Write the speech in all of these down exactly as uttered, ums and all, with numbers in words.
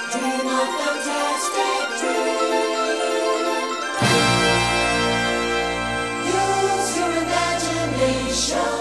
Dream a fantastic dream. Use your imagination.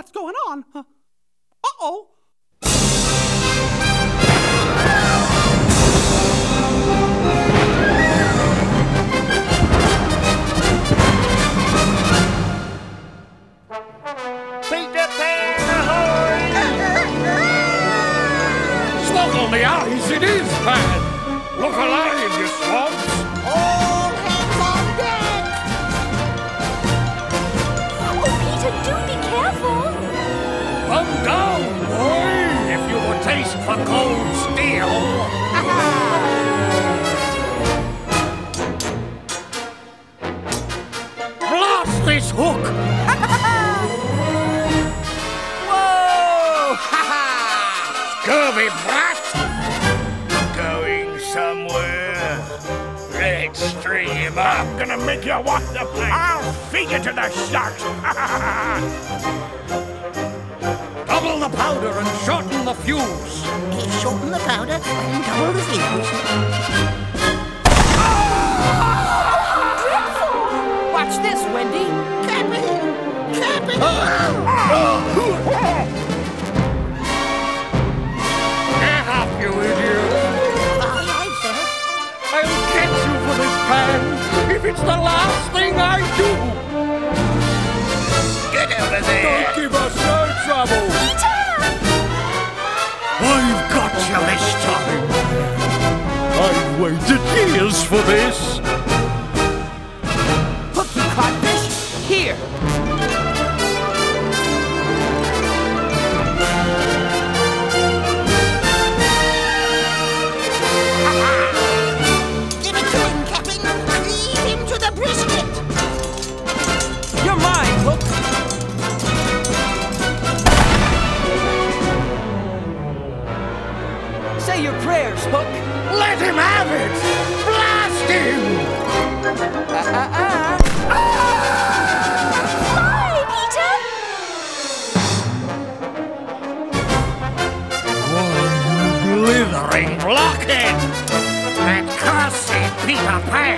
what's going on? Uh, uh-oh. Peter Pan, ahoy! Smoke on the eyes, it is Pan! Look alive, you swabs! All hands on deck! Oh, Peter, do be careful! Come down, boy, if you've a taste for cold steel! Blast this hook! Whoa! Scurvy brat! Going somewhere. Let's stream up. I'm gonna make you walk the plank. I'll feed you to the sharks. Double the powder and shorten the fuse. Shorten the powder and double the fuse. Watch this, Wendy. Captain! Captain! Get up, you idiot! Aye, aye, sir. I'll get you for this Pan, if it's the last thing I do! Get out of there! Don't give us no trouble! Peter! I've got you this time! I've waited years for this! Hook, you codfish. Here. Give it to him, Captain! Lead him to the brisket! You're mine, Hook. Say your prayers, Hook. Let him have it! Blast him! Uh-uh-uh. Fly, Peter! One blithering blockhead! That cursed Peter Pan!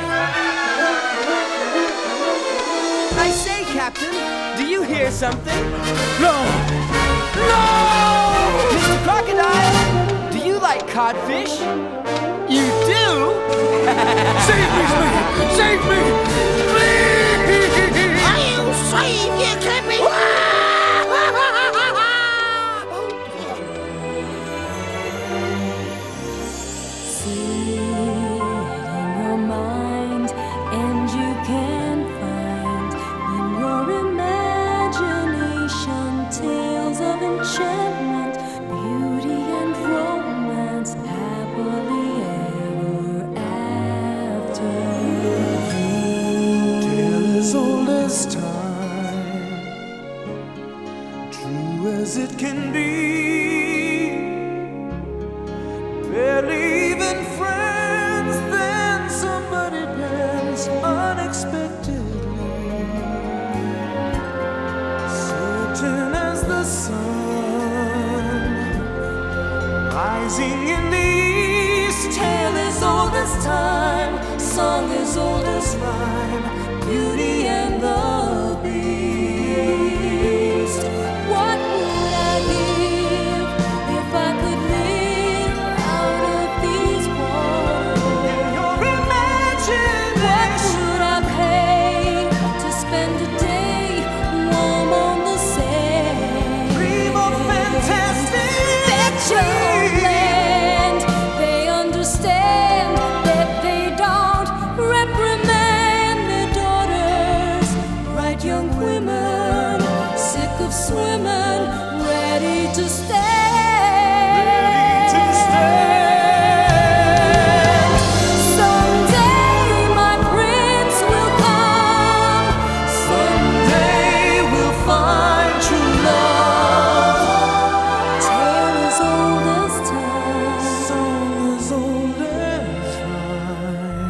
I say, Captain, do you hear something? No! No! Mister Crocodile, do you like codfish? You do? Save me, Smitty! Save me! Please! I'll save you, Captain! See it in your mind, and you can find in your imagination tales of enchantment, beauty and romance, happily ever after. Tale as old as time, true as it can be. Barely even friends, then somebody bends unexpectedly. Certain as the sun, rising in the east. Tale as old as time, song as old as rhyme, Beauty and the Beast. What would I give if I could live out of these walls? Your What imagination. should I pay to spend a day warm on the sand? Dream of fantastic Fetch your land. They understand that they don't reprimand their daughters. Bright young women, sick of swimming, ready to stand. to stand. Someday my prince will come. Someday we'll find true love. Tale as old as time. Song as old as rhyme.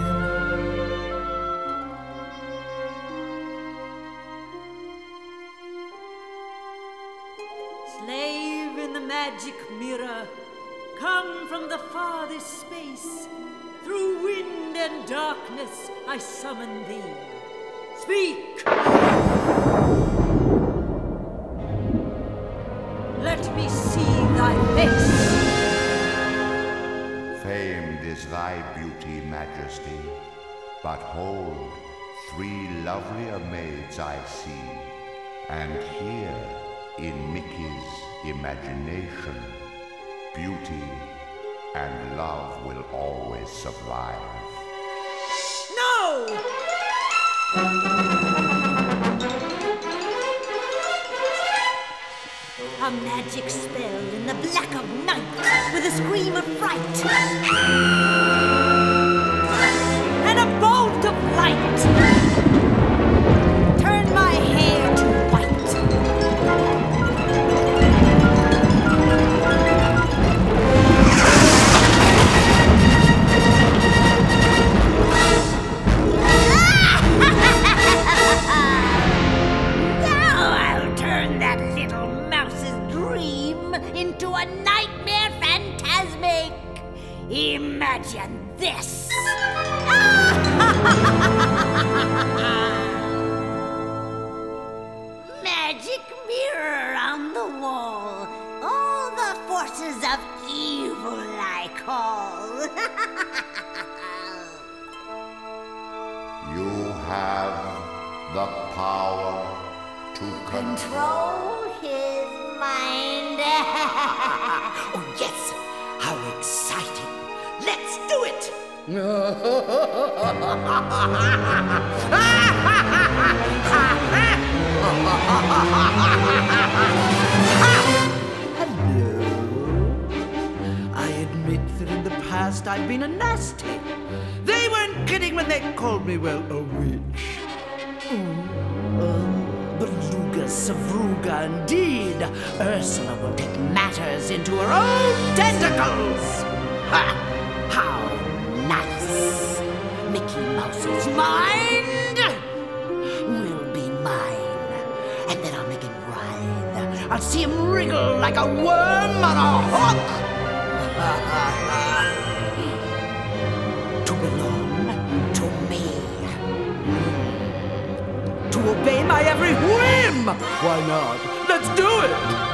Slave in the magic mirror, come from the farthest space. Through wind and darkness I summon thee. Speak! me see thy face. Famed is thy beauty, Majesty, but hold, three lovelier maids I see, and here, in Mickey's imagination, beauty and love will always survive. No! A magic spell in the black of night, with a scream of fright, and a bolt of light. Turn my hair to white. Now I'll turn that little mouse's dream into a nightmare phantasmic. Imagine this. Magic mirror on the wall. All the forces of evil I call. You have the power to control. Control his mind. Oh, yes! How exciting! Let's do it! Hello. I admit that in the past I've been a nasty. They weren't kidding when they called me, well, a witch. Oh, Beluga Savruga, indeed. Ursula will take matters into her own tentacles. Ha! How nice. Mickey Mouse's mind will be mine. And then I'll make him writhe. I'll see him wriggle like a worm on a hook. To belong to me. To obey my every whim. Why not? Let's do it.